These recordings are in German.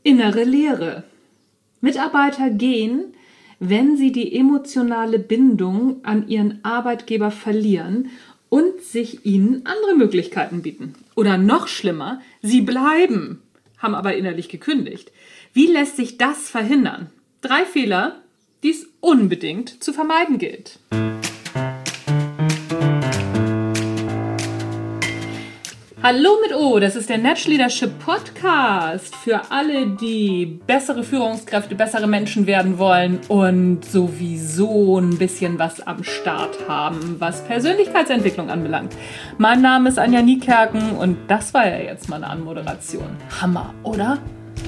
Innere Leere. Mitarbeiter gehen, wenn sie die emotionale Bindung an ihren Arbeitgeber verlieren und sich ihnen andere Möglichkeiten bieten. Oder noch schlimmer, sie bleiben, haben aber innerlich gekündigt. Wie lässt sich das verhindern? 3 Fehler, die es unbedingt zu vermeiden gilt. Hallo mit O, das ist der Natch Leadership Podcast für alle, die bessere Führungskräfte, bessere Menschen werden wollen und sowieso ein bisschen was am Start haben, was Persönlichkeitsentwicklung anbelangt. Mein Name ist Anja Niekerken und das war ja jetzt mal eine Anmoderation. Hammer, oder?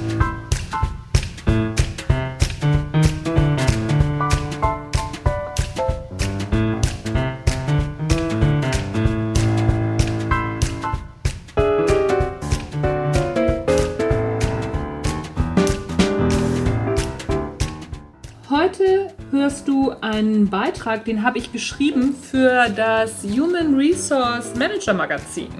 Heute hörst du einen Beitrag, den habe ich geschrieben für das Human Resource Manager Magazin.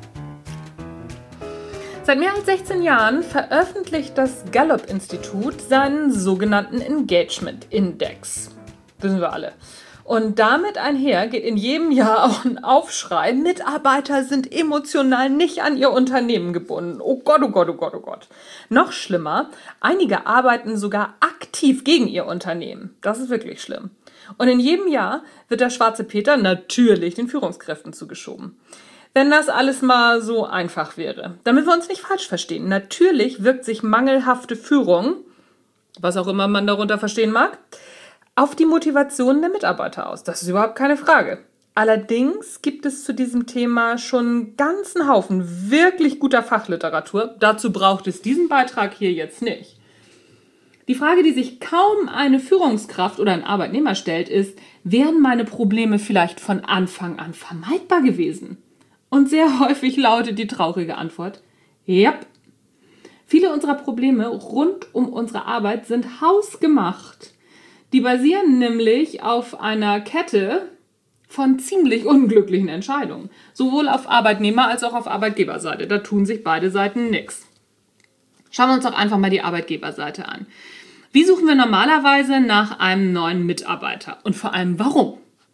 Seit mehr als 16 Jahren veröffentlicht das Gallup-Institut seinen sogenannten Engagement Index. Wissen wir alle. Und damit einher geht in jedem Jahr auch ein Aufschrei, Mitarbeiter sind emotional nicht an ihr Unternehmen gebunden. Oh Gott, oh Gott, oh Gott, oh Gott. Noch schlimmer, einige arbeiten sogar aktiv gegen ihr Unternehmen. Das ist wirklich schlimm. Und in jedem Jahr wird der schwarze Peter natürlich den Führungskräften zugeschoben. Wenn das alles mal so einfach wäre, damit wir uns nicht falsch verstehen. Natürlich wirkt sich mangelhafte Führung, was auch immer man darunter verstehen mag, auf die Motivation der Mitarbeiter aus. Das ist überhaupt keine Frage. Allerdings gibt es zu diesem Thema schon einen ganzen Haufen wirklich guter Fachliteratur. Dazu braucht es diesen Beitrag hier jetzt nicht. Die Frage, die sich kaum eine Führungskraft oder ein Arbeitnehmer stellt, ist, wären meine Probleme vielleicht von Anfang an vermeidbar gewesen? Und sehr häufig lautet die traurige Antwort, yep. Viele unserer Probleme rund um unsere Arbeit sind hausgemacht. Die basieren nämlich auf einer Kette von ziemlich unglücklichen Entscheidungen. Sowohl auf Arbeitnehmer- als auch auf Arbeitgeberseite. Da tun sich beide Seiten nichts. Schauen wir uns doch einfach mal die Arbeitgeberseite an. Wie suchen wir normalerweise nach einem neuen Mitarbeiter? Und vor allem warum?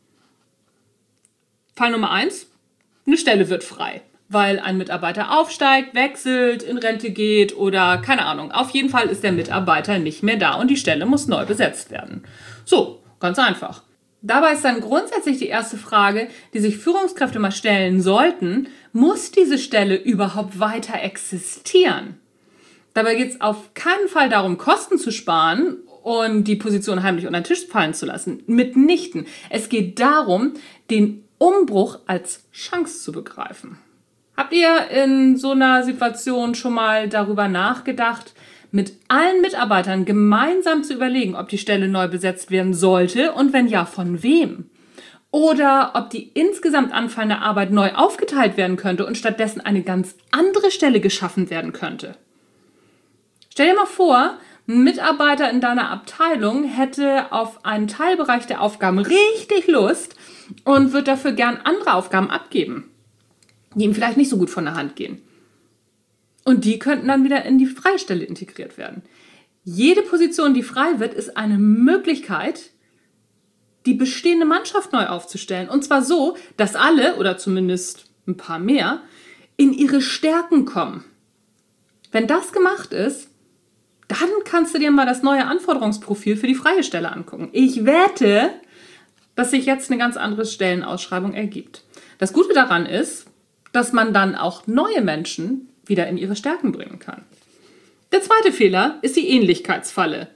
Fall Nummer 1. Eine Stelle wird frei. Weil ein Mitarbeiter aufsteigt, wechselt, in Rente geht oder keine Ahnung. Auf jeden Fall ist der Mitarbeiter nicht mehr da und die Stelle muss neu besetzt werden. So, ganz einfach. Dabei ist dann grundsätzlich die erste Frage, die sich Führungskräfte mal stellen sollten, muss diese Stelle überhaupt weiter existieren? Dabei geht es auf keinen Fall darum, Kosten zu sparen und die Position heimlich unter den Tisch fallen zu lassen. Mitnichten. Es geht darum, den Umbruch als Chance zu begreifen. Habt ihr in so einer Situation schon mal darüber nachgedacht, mit allen Mitarbeitern gemeinsam zu überlegen, ob die Stelle neu besetzt werden sollte und wenn ja, von wem? Oder ob die insgesamt anfallende Arbeit neu aufgeteilt werden könnte und stattdessen eine ganz andere Stelle geschaffen werden könnte? Stell dir mal vor, ein Mitarbeiter in deiner Abteilung hätte auf einen Teilbereich der Aufgaben richtig Lust und wird dafür gern andere Aufgaben abgeben, die ihm vielleicht nicht so gut von der Hand gehen. Und die könnten dann wieder in die freie Stelle integriert werden. Jede Position, die frei wird, ist eine Möglichkeit, die bestehende Mannschaft neu aufzustellen. Und zwar so, dass alle, oder zumindest ein paar mehr, in ihre Stärken kommen. Wenn das gemacht ist, dann kannst du dir mal das neue Anforderungsprofil für die freie Stelle angucken. Ich wette, dass sich jetzt eine ganz andere Stellenausschreibung ergibt. Das Gute daran ist, dass man dann auch neue Menschen wieder in ihre Stärken bringen kann. Der zweite Fehler ist die Ähnlichkeitsfalle.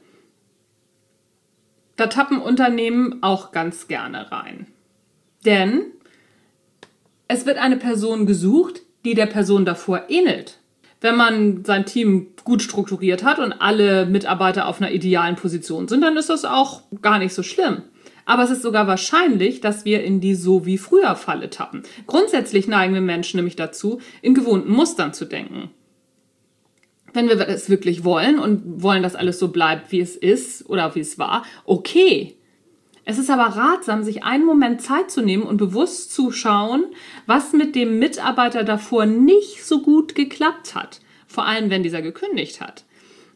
Da tappen Unternehmen auch ganz gerne rein. Denn es wird eine Person gesucht, die der Person davor ähnelt. Wenn man sein Team gut strukturiert hat und alle Mitarbeiter auf einer idealen Position sind, dann ist das auch gar nicht so schlimm. Aber es ist sogar wahrscheinlich, dass wir in die So-wie-früher-Falle tappen. Grundsätzlich neigen wir Menschen nämlich dazu, in gewohnten Mustern zu denken. Wenn wir es wirklich wollen und wollen, dass alles so bleibt, wie es ist oder wie es war, okay. Es ist aber ratsam, sich einen Moment Zeit zu nehmen und bewusst zu schauen, was mit dem Mitarbeiter davor nicht so gut geklappt hat. Vor allem, wenn dieser gekündigt hat.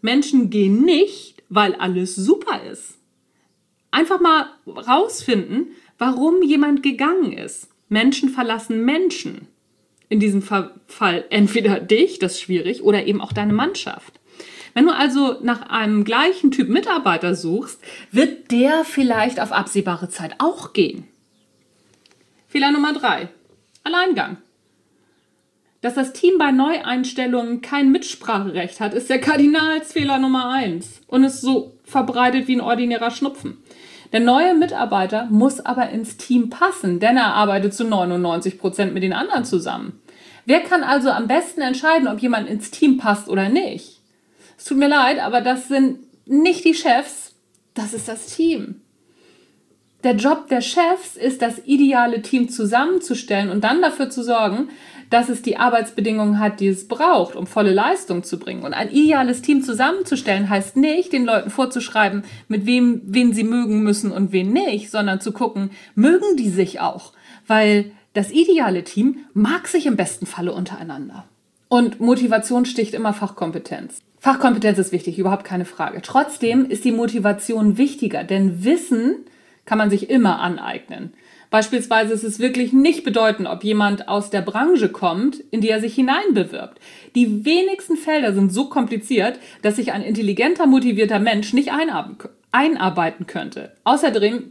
Menschen gehen nicht, weil alles super ist. Einfach mal rausfinden, warum jemand gegangen ist. Menschen verlassen Menschen. In diesem Fall entweder dich, das ist schwierig, oder eben auch deine Mannschaft. Wenn du also nach einem gleichen Typ Mitarbeiter suchst, wird der vielleicht auf absehbare Zeit auch gehen. Fehler Nummer 3. Alleingang. Dass das Team bei Neueinstellungen kein Mitspracherecht hat, ist der Kardinalsfehler Nummer 1 und ist so verbreitet wie ein ordinärer Schnupfen. Der neue Mitarbeiter muss aber ins Team passen, denn er arbeitet zu 99% mit den anderen zusammen. Wer kann also am besten entscheiden, ob jemand ins Team passt oder nicht? Es tut mir leid, aber das sind nicht die Chefs, das ist das Team. Der Job der Chefs ist, das ideale Team zusammenzustellen und dann dafür zu sorgen, dass es die Arbeitsbedingungen hat, die es braucht, um volle Leistung zu bringen. Und ein ideales Team zusammenzustellen heißt nicht, den Leuten vorzuschreiben, wen sie mögen müssen und wen nicht, sondern zu gucken, mögen die sich auch? Weil das ideale Team mag sich im besten Falle untereinander. Und Motivation sticht immer Fachkompetenz. Fachkompetenz ist wichtig, überhaupt keine Frage. Trotzdem ist die Motivation wichtiger, denn Wissen kann man sich immer aneignen. Beispielsweise ist es wirklich nicht bedeutend, ob jemand aus der Branche kommt, in die er sich hineinbewirbt. Die wenigsten Felder sind so kompliziert, dass sich ein intelligenter, motivierter Mensch nicht einarbeiten könnte. Außerdem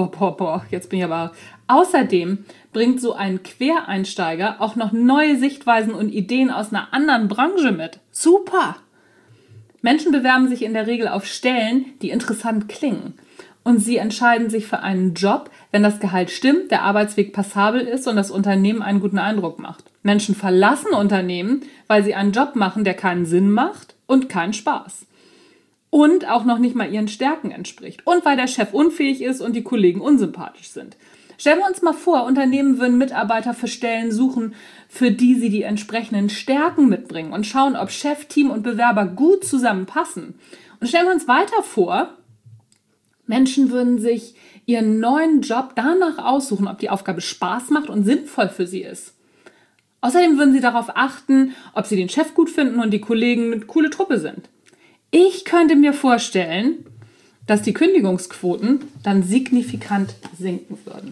bringt so ein Quereinsteiger auch noch neue Sichtweisen und Ideen aus einer anderen Branche mit. Super! Menschen bewerben sich in der Regel auf Stellen, die interessant klingen. Und sie entscheiden sich für einen Job, wenn das Gehalt stimmt, der Arbeitsweg passabel ist und das Unternehmen einen guten Eindruck macht. Menschen verlassen Unternehmen, weil sie einen Job machen, der keinen Sinn macht und keinen Spaß. Und auch noch nicht mal ihren Stärken entspricht. Und weil der Chef unfähig ist und die Kollegen unsympathisch sind. Stellen wir uns mal vor, Unternehmen würden Mitarbeiter für Stellen suchen, für die sie die entsprechenden Stärken mitbringen und schauen, ob Chef, Team und Bewerber gut zusammenpassen. Und stellen wir uns weiter vor, Menschen würden sich ihren neuen Job danach aussuchen, ob die Aufgabe Spaß macht und sinnvoll für sie ist. Außerdem würden sie darauf achten, ob sie den Chef gut finden und die Kollegen eine coole Truppe sind. Ich könnte mir vorstellen, dass die Kündigungsquoten dann signifikant sinken würden.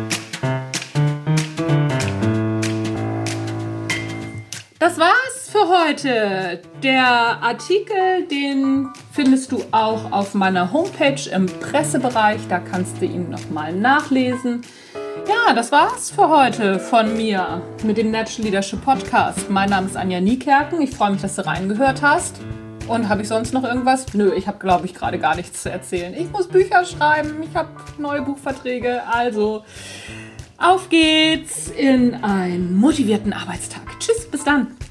Das war's für heute. Der Artikel, den findest du auch auf meiner Homepage im Pressebereich. Da kannst du ihn nochmal nachlesen. Ja, das war's für heute von mir mit dem Natural Leadership Podcast. Mein Name ist Anja Niekerken. Ich freue mich, dass du reingehört hast. Und habe ich sonst noch irgendwas? Nö, ich habe, glaube ich, gerade gar nichts zu erzählen. Ich muss Bücher schreiben. Ich habe neue Buchverträge. Also, auf geht's in einen motivierten Arbeitstag. Tschüss, bis dann.